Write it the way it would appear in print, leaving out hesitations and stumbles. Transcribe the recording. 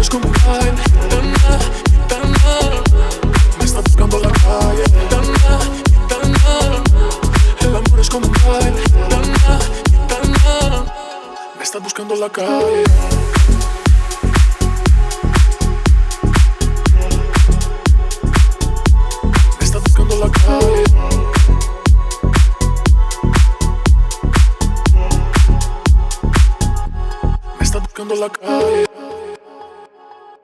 es como un baile. Gitana, gitana, me está buscando la calle. Gitana, gitana, el amor es como un baile. Gitana, gitana, me está buscando la calle. Me está buscando la calle. Me está buscando la calle.